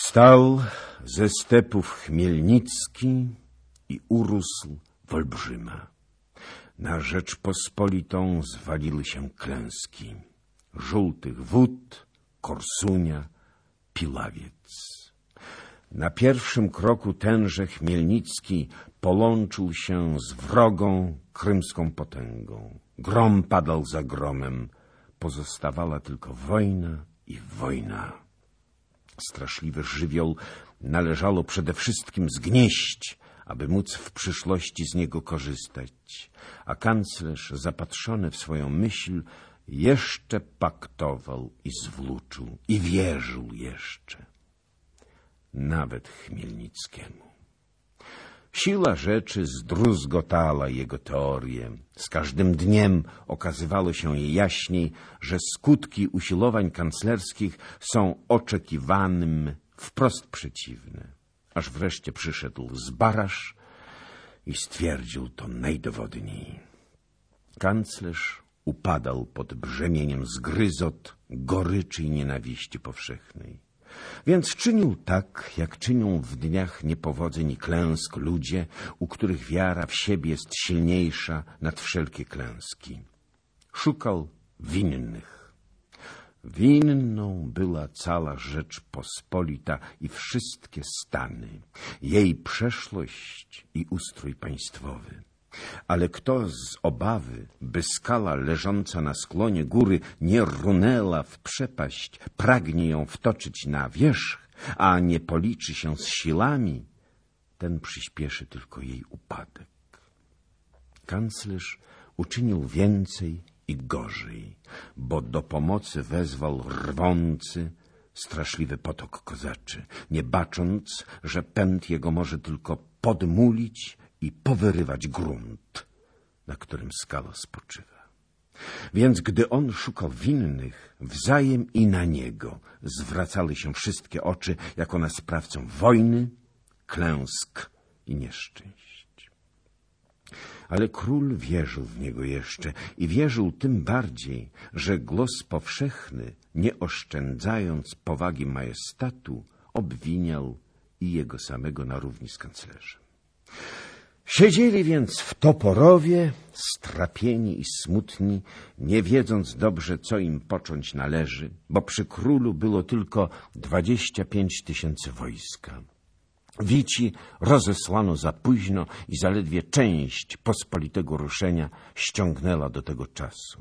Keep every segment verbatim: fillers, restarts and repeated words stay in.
Wstał ze stepów Chmielnicki i urósł w olbrzyma. Na Rzeczpospolitą zwaliły się klęski. Żółtych wód, Korsunia, Pilawiec. Na pierwszym kroku tenże Chmielnicki połączył się z wrogą krymską potęgą. Grom padał za gromem. Pozostawała tylko wojna i wojna. Straszliwy żywioł należało przede wszystkim zgnieść, aby móc w przyszłości z niego korzystać. A kanclerz, zapatrzony w swoją myśl, jeszcze paktował i zwlóczył i wierzył jeszcze. Nawet Chmielnickiemu. Siła rzeczy zdruzgotała jego teorię. Z każdym dniem okazywało się jej jaśniej, że skutki usiłowań kanclerskich są oczekiwanym wprost przeciwne. Aż wreszcie przyszedł Zbarasz i stwierdził to najdowodniej. Kanclerz upadał pod brzemieniem zgryzot, goryczy i nienawiści powszechnej. Więc czynił tak, jak czynią w dniach niepowodzeń i klęsk ludzie, u których wiara w siebie jest silniejsza nad wszelkie klęski. Szukał winnych. Winną była cała Rzeczpospolita i wszystkie stany, jej przeszłość i ustrój państwowy. Ale kto z obawy, by skala leżąca na sklonie góry nie runęła w przepaść, pragnie ją wtoczyć na wierzch, a nie policzy się z siłami, ten przyspieszy tylko jej upadek. Kanclerz uczynił więcej i gorzej, bo do pomocy wezwał rwący, straszliwy potok kozaczy, nie bacząc, że pęd jego może tylko podmulić i powyrywać grunt, na którym skala spoczywa. Więc gdy on szukał winnych, wzajem i na niego zwracały się wszystkie oczy jako na sprawcę wojny, klęsk i nieszczęść. Ale król wierzył w niego jeszcze i wierzył tym bardziej, że głos powszechny, nie oszczędzając powagi majestatu, obwiniał i jego samego na równi z kanclerzem. Siedzieli więc w Toporowie, strapieni i smutni, nie wiedząc dobrze, co im począć należy, bo przy królu było tylko dwadzieścia pięć tysięcy wojska. Wici rozesłano za późno i zaledwie część pospolitego ruszenia ściągnęła do tego czasu.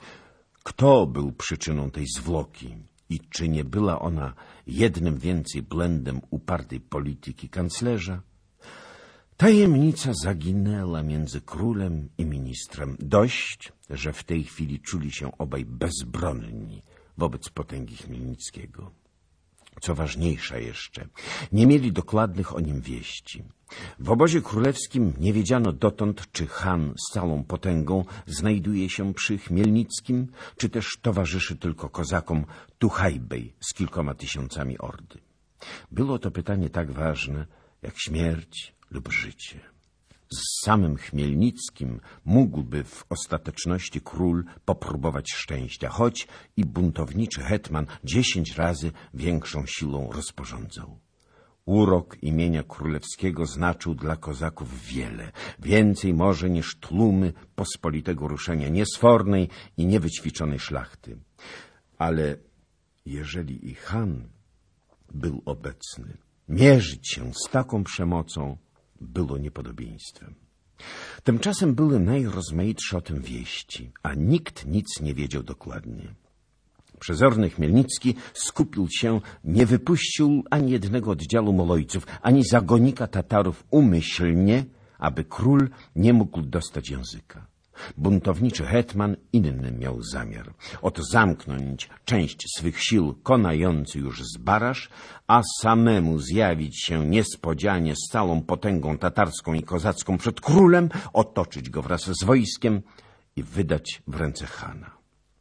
Kto był przyczyną tej zwłoki i czy nie była ona jednym więcej błędem upartej polityki kanclerza? Tajemnica zaginęła między królem i ministrem. Dość, że w tej chwili czuli się obaj bezbronni wobec potęgi Chmielnickiego. Co ważniejsza jeszcze, nie mieli dokładnych o nim wieści. W obozie królewskim nie wiedziano dotąd, czy Han z całą potęgą znajduje się przy Chmielnickim, czy też towarzyszy tylko kozakom Tuchajbej z kilkoma tysiącami ordy. Było to pytanie tak ważne, jak śmierć lub życie. Z samym Chmielnickim mógłby w ostateczności król popróbować szczęścia, choć i buntowniczy hetman dziesięć razy większą siłą rozporządzał. Urok imienia królewskiego znaczył dla kozaków wiele, więcej może niż tłumy pospolitego ruszenia niesfornej i niewyćwiczonej szlachty. Ale jeżeli i Han był obecny, mierzyć się z taką przemocą było niepodobieństwem. Tymczasem były najrozmaitsze o tym wieści, a nikt nic nie wiedział dokładnie. Przezorny Chmielnicki skupił się, nie wypuścił ani jednego oddziału Molojców, ani zagonika Tatarów umyślnie, aby król nie mógł dostać języka. Buntowniczy hetman inny miał zamiar. Oto zamknąć część swych sił konający już Zbarasz, a samemu zjawić się niespodzianie z całą potęgą tatarską i kozacką przed królem, otoczyć go wraz z wojskiem i wydać w ręce Hana.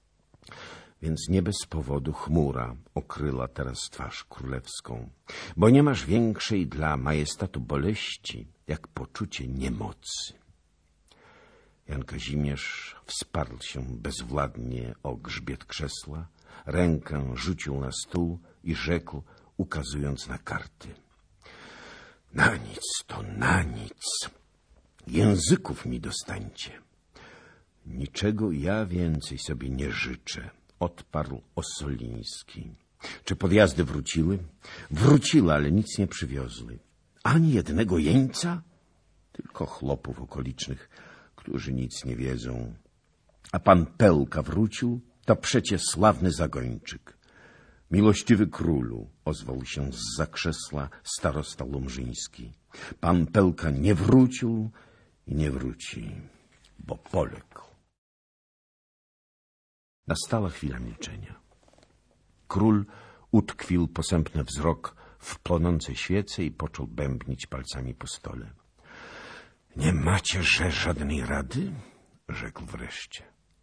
Więc nie bez powodu chmura okryła teraz twarz królewską, bo nie masz większej dla majestatu boleści, jak poczucie niemocy. Jan Kazimierz wsparł się bezwładnie o grzbiet krzesła, rękę rzucił na stół i rzekł, ukazując na karty. Na nic to na nic. Języków mi dostańcie. Niczego ja więcej sobie nie życzę, odparł Ossoliński. Czy podjazdy wróciły? Wróciły, ale nic nie przywiozły. Ani jednego jeńca? Tylko chłopów okolicznych, którzy nic nie wiedzą. A pan Pełka wrócił? To przecie sławny zagończyk. Miłościwy królu, ozwał się zza krzesła starosta Lumżyński. Pan Pełka nie wrócił i nie wróci, bo poległ. Nastała chwila milczenia. Król utkwił posępny wzrok w płonącej świece i począł bębnić palcami po stole. Nie macie że żadnej rady? Rzekł wreszcie.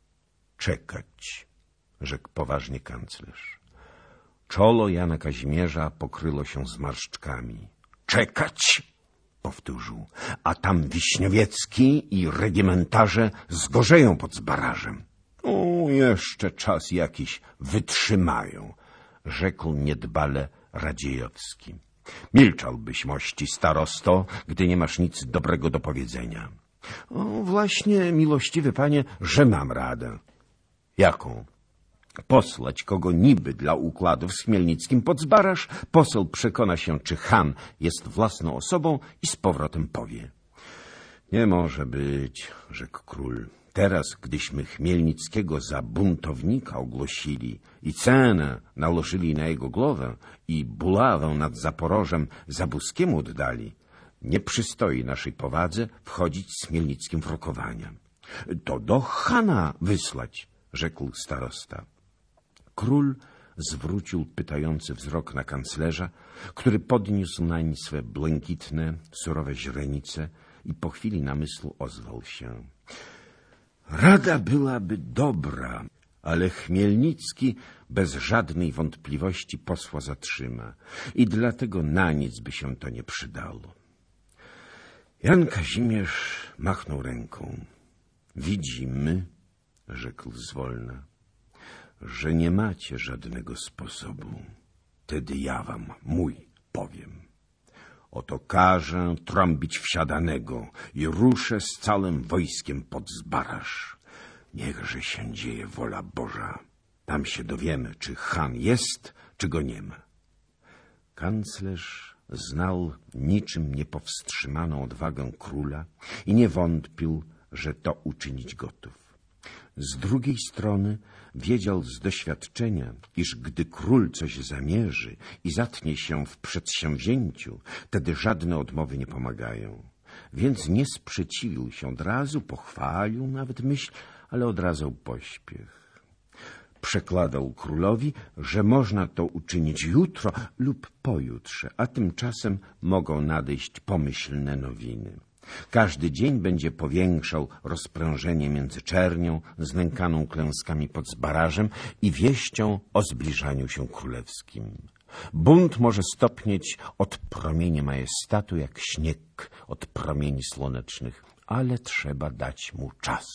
Czekać, rzekł poważnie kanclerz. Czolo Jana Kazimierza pokryło się zmarszczkami. Czekać? Powtórzył. A tam Wiśniowiecki i regimentarze zgorzeją pod Zbarażem. O, jeszcze czas jakiś wytrzymają, rzekł niedbale Radziejowski. Milczałbyś, mości starosto, gdy nie masz nic dobrego do powiedzenia. O, właśnie, miłościwy panie, że mam radę. Jaką? Posłać kogo niby dla układów z Chmielnickim pod Zbaraż, poseł przekona się, czy Han jest własną osobą i z powrotem powie. Nie może być, rzekł król. Teraz, gdyśmy Chmielnickiego za buntownika ogłosili i cenę nałożyli na jego głowę i bulawę nad Zaporożem Zabuskiemu oddali, nie przystoi naszej powadze wchodzić z Chmielnickim w rokowania. To do Hana wysłać, rzekł starosta. Król zwrócił pytający wzrok na kanclerza, który podniósł nań swe błękitne, surowe źrenice i po chwili namysłu ozwał się. Rada byłaby dobra, ale Chmielnicki bez żadnej wątpliwości posła zatrzyma i dlatego na nic by się to nie przydało. Jan Kazimierz machnął ręką. Widzimy, rzekł zwolna, że nie macie żadnego sposobu. Tedy ja wam mój powiem. Oto każę trąbić wsiadanego i ruszę z całym wojskiem pod Zbaraż. Niechże się dzieje wola Boża. Tam się dowiemy, czy Han jest, czy go nie ma. Kanclerz znał niczym niepowstrzymaną odwagę króla i nie wątpił, że to uczynić gotów. Z drugiej strony wiedział z doświadczenia, iż gdy król coś zamierzy i zatnie się w przedsięwzięciu, wtedy żadne odmowy nie pomagają. Więc nie sprzeciwił się od razu, pochwalił nawet myśl, ale odradzał pośpiech. Przekładał królowi, że można to uczynić jutro lub pojutrze, a tymczasem mogą nadejść pomyślne nowiny. Każdy dzień będzie powiększał rozprężenie między Czernią, znękaną klęskami pod Zbarażem i wieścią o zbliżaniu się królewskim. Bunt może stopnieć od promieni majestatu jak śnieg od promieni słonecznych, ale trzeba dać mu czas.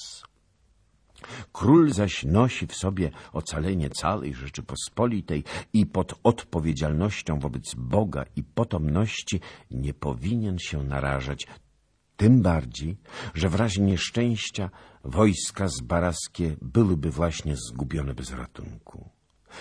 Król zaś nosi w sobie ocalenie całej Rzeczypospolitej i pod odpowiedzialnością wobec Boga i potomności nie powinien się narażać. Tym bardziej, że w razie nieszczęścia wojska zbaraskie byłyby właśnie zgubione bez ratunku.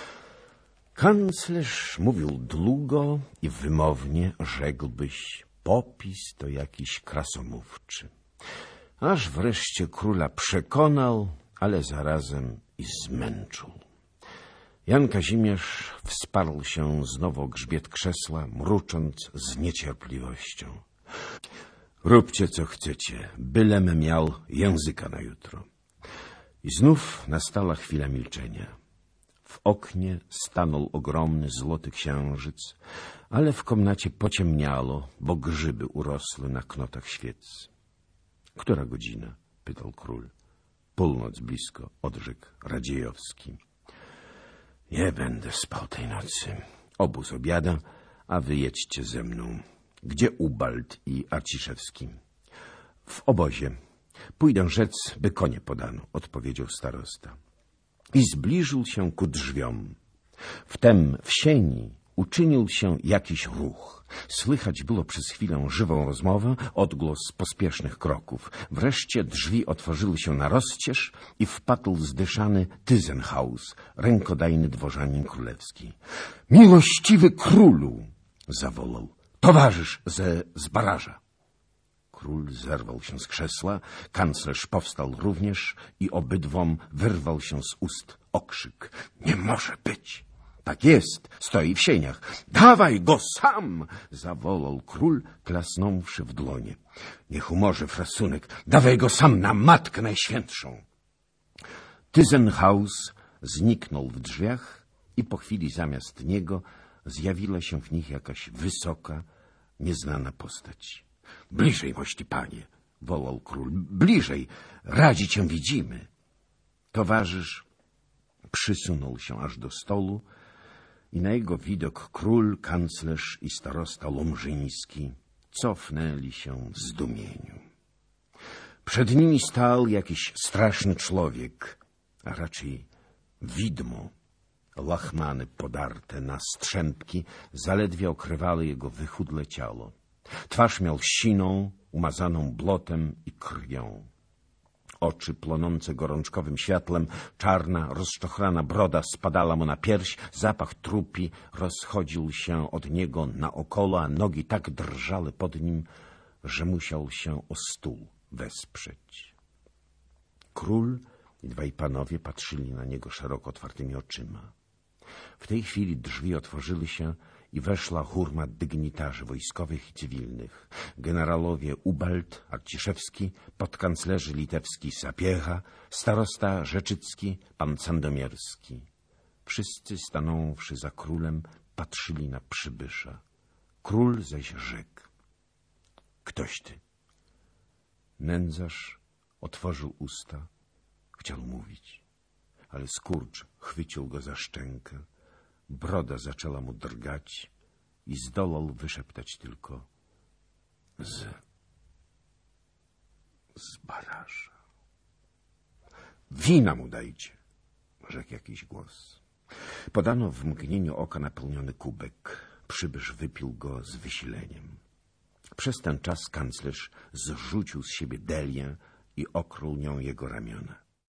Kanclerz mówił długo i wymownie, rzekłbyś, popis to jakiś krasomówczy. Aż wreszcie króla przekonał, ale zarazem i zmęczył. Jan Kazimierz wsparł się znowu o grzbiet krzesła, mrucząc z niecierpliwością. Róbcie, co chcecie, bylem miał języka na jutro. I znów nastała chwila milczenia. W oknie stanął ogromny złoty księżyc, ale w komnacie pociemniało, bo grzyby urosły na knotach świec. Która godzina? Pytał król. Północ blisko, odrzekł Radziejowski. Nie będę spał tej nocy. Obóz obiada, a wy jedźcie ze mną. Gdzie Ubald i Arciszewski? W obozie. Pójdę rzec, by konie podano, odpowiedział starosta. I zbliżył się ku drzwiom. Wtem w sieni Uczynił się jakiś ruch. Słychać było przez chwilę żywą rozmowę, odgłos pospiesznych kroków. Wreszcie drzwi otworzyły się na rozcież i wpadł zdyszany Tyzenhaus, rękodajny dworzanin królewski. — Miłościwy królu! — zawołał. — Towarzysz ze Zbaraża! Król zerwał się z krzesła, kanclerz powstał również i obydwom wyrwał się z ust okrzyk. — Nie może być! Tak jest, stoi w sieniach. Dawaj go sam! Zawołał król, klasnąwszy w dłonie. Niech umorzy frasunek, dawaj go sam na Matkę Najświętszą. Tyzenhaus zniknął w drzwiach i po chwili zamiast niego zjawiła się w nich jakaś wysoka, nieznana postać. Bliżej, mości panie, wołał król, bliżej, radzi cię widzimy. Towarzysz przysunął się aż do stołu i na jego widok król, kanclerz i starosta Lomżyński cofnęli się w zdumieniu. Przed nimi stał jakiś straszny człowiek, a raczej widmo. Lachmany podarte na strzępki zaledwie okrywały jego wychudle ciało. Twarz miał siną, umazaną błotem i krwią. Oczy plonące gorączkowym światłem, czarna, rozczochrana broda spadała mu na pierś, zapach trupi rozchodził się od niego naokoło, a nogi tak drżały pod nim, że musiał się o stół wesprzeć. Król i dwaj panowie patrzyli na niego szeroko otwartymi oczyma. W tej chwili drzwi otworzyły się i weszła hurma dygnitarzy wojskowych i cywilnych. Generalowie Ubald, Arciszewski, podkanclerzy litewski Sapiecha, starosta Rzeczycki, pan Sandomierski. Wszyscy stanąwszy za królem patrzyli na przybysza. Król zaś rzekł. Ktoś ty? Nędzarz otworzył usta, chciał mówić, ale skurcz chwycił go za szczękę. Broda zaczęła mu drgać i zdołał wyszeptać tylko z... z Baraża. Wina mu dajcie, rzekł jakiś głos. Podano w mgnieniu oka napełniony kubek. Przybysz wypił go z wysileniem. Przez ten czas kanclerz zrzucił z siebie delię i okrył nią jego ramiona.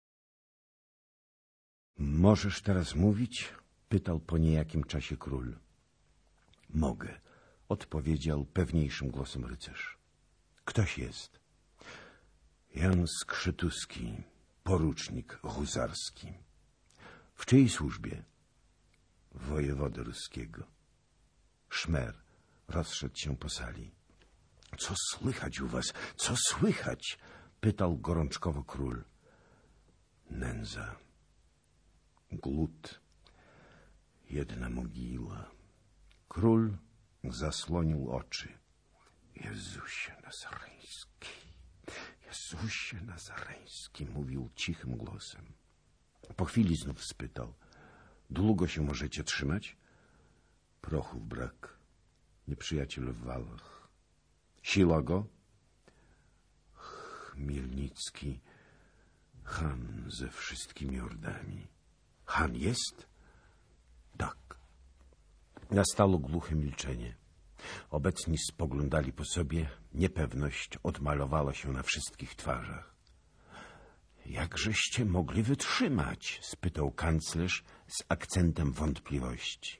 Możesz teraz mówić? Pytał po niejakim czasie król. Mogę, odpowiedział pewniejszym głosem rycerz. Ktoś jest? Jan Skrzytuski, porucznik huzarski. W czyjej służbie? Wojewody ruskiego. Szmer rozszedł się po sali. Co słychać u was? Co słychać? Pytał gorączkowo król. Nędza. Głód. Jedna mogiła. Król zasłonił oczy. Jezusie Nazareński, Jezusie Nazareński, mówił cichym głosem. Po chwili znów spytał. Długo się możecie trzymać? Prochów brak. Nieprzyjaciel w walach. Siła go? Chmielnicki, Han ze wszystkimi ordami. Han jest? Tak. Nastało głuche milczenie. Obecni spoglądali po sobie. Niepewność odmalowała się na wszystkich twarzach. Jakżeście mogli wytrzymać? Spytał kanclerz z akcentem wątpliwości.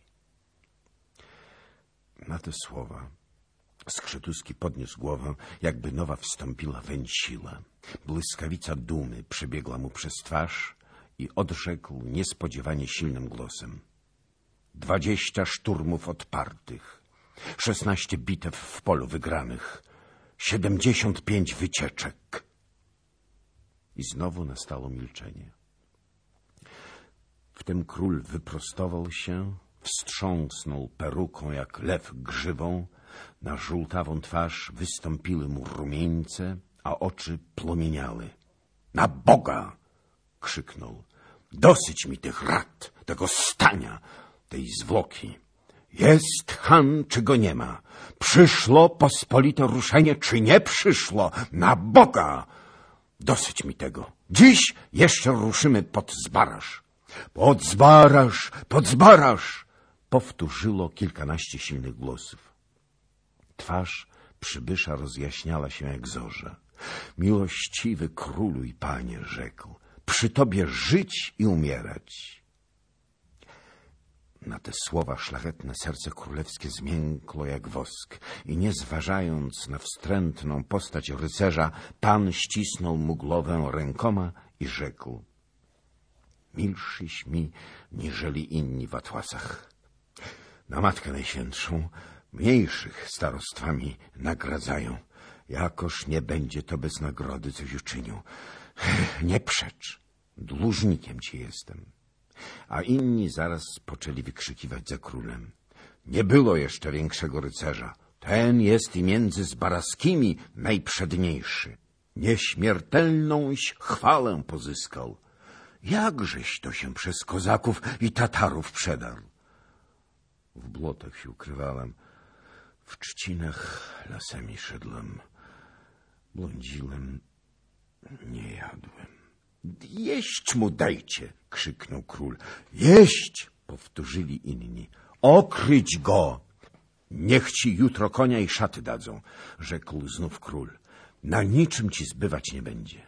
Na te słowa Skrzytuski podniósł głowę, jakby nowa wstąpiła weń siła. Błyskawica dumy przebiegła mu przez twarz i odrzekł niespodziewanie silnym głosem. Dwadzieścia szturmów odpartych, szesnaście bitew w polu wygranych, siedemdziesiąt pięć wycieczek. I znowu nastało milczenie. Wtem król wyprostował się, wstrząsnął peruką jak lew grzywą, na żółtawą twarz wystąpiły mu rumieńce, a oczy płomieniały. Na Boga! Krzyknął. Dosyć mi tych rad, tego stania, tej zwłoki. Jest Han, czy go nie ma? Przyszło pospolite ruszenie, czy nie przyszło? Na Boga! Dosyć mi tego. Dziś jeszcze ruszymy pod Zbaraż. Pod Zbaraż, pod Zbaraż! powtórzyło kilkanaście silnych głosów. Twarz przybysza rozjaśniała się jak zorza. Miłościwy królu i panie, rzekł, przy tobie żyć i umierać. Na te słowa szlachetne serce królewskie zmiękło jak wosk i nie zważając na wstrętną postać rycerza, pan ścisnął mu głowę rękoma i rzekł, milszyś mi, niżeli inni w Atłasach. Na Matkę Najświętszą mniejszych starostwami nagradzają. Jakoż nie będzie to bez nagrody coś uczynił. Nie przecz, dłużnikiem ci jestem. A inni zaraz poczęli wykrzykiwać za królem. Nie było jeszcze większego rycerza. Ten jest i między zbaraskimi najprzedniejszy. Nieśmiertelnąś chwałę pozyskał. Jakżeś to się przez kozaków i Tatarów przedarł? W błotach się ukrywałem, w trzcinach lasami szedłem, błądziłem, nie jadłem. Jeść mu dajcie, krzyknął król. Jeść, powtórzyli inni. Okryć go! Niech ci jutro konia i szaty dadzą, rzekł znów król. Na niczym ci zbywać nie będzie.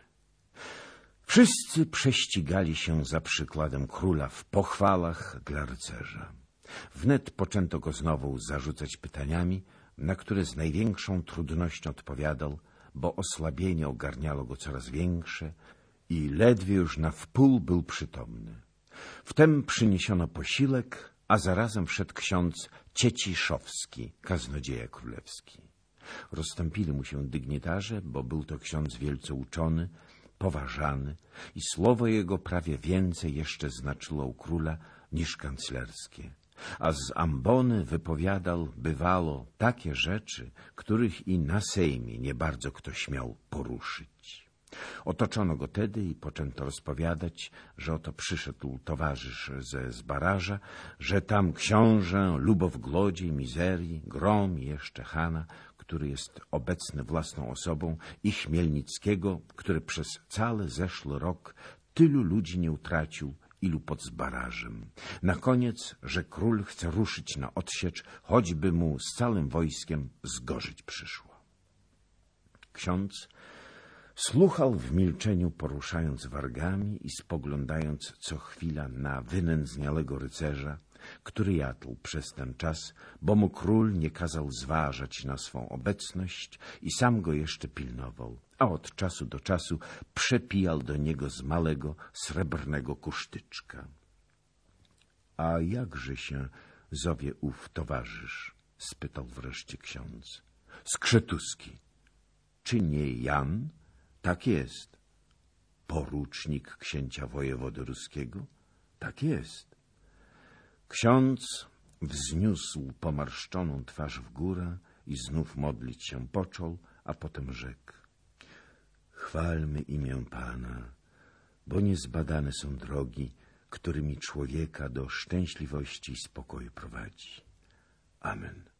Wszyscy prześcigali się za przykładem króla w pochwałach dla rycerza. Wnet poczęto go znowu zarzucać pytaniami, na które z największą trudnością odpowiadał, bo osłabienie ogarniało go coraz większe i ledwie już na wpół był przytomny. Wtem przyniesiono posiłek, a zarazem wszedł ksiądz Cieciszowski, kaznodzieja królewski. Rozstąpili mu się dygnitarze, bo był to ksiądz wielce uczony, poważany i słowo jego prawie więcej jeszcze znaczyło u króla niż kanclerskie. A z ambony wypowiadał bywało takie rzeczy, których i na sejmie nie bardzo kto śmiał poruszyć. Otoczono go tedy i poczęto rozpowiadać, że oto przyszedł towarzysz ze Zbaraża, że tam książę Lubowglodzie, Mizerii, Grom i jeszcze Hana, który jest obecny własną osobą, i Chmielnickiego, który przez cały zeszły rok tylu ludzi nie utracił, ilu pod Zbarażem. Na koniec, że król chce ruszyć na odsiecz, choćby mu z całym wojskiem zgorzyć przyszło. Ksiądz słuchał w milczeniu, poruszając wargami i spoglądając co chwila na wynędzniałego rycerza, który jadł przez ten czas, bo mu król nie kazał zważać na swą obecność i sam go jeszcze pilnował, a od czasu do czasu przepijał do niego z małego srebrnego kusztyczka. — A jakże się zowie ów towarzysz? — spytał wreszcie ksiądz. — Skrzetuski. — Czy nie Jan? — Tak jest. — Porucznik księcia wojewody ruskiego? — Tak jest. Ksiądz wzniósł pomarszczoną twarz w górę i znów modlić się począł, a potem rzekł: chwalmy imię Pana, bo niezbadane są drogi, którymi człowieka do szczęśliwości i spokoju prowadzi. Amen.